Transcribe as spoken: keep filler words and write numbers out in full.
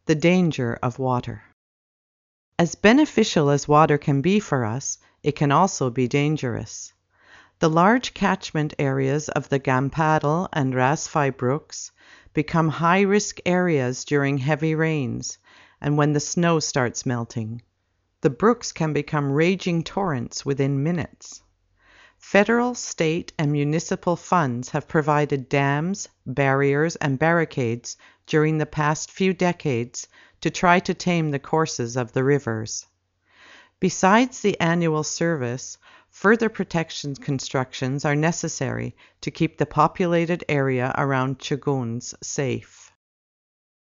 The danger of water. As beneficial as water can be for us, it can also be dangerous. The large catchment areas of the Gampadal and Rasfai brooks become high-risk areas during heavy rains and when the snow starts melting. The brooks can become raging torrents within minutes. Federal, state, and municipal funds have provided dams, barriers, and barricades during the past few decades to try to tame the courses of the rivers. Besides the annual service, further protection constructions are necessary to keep the populated area around Chaguns safe.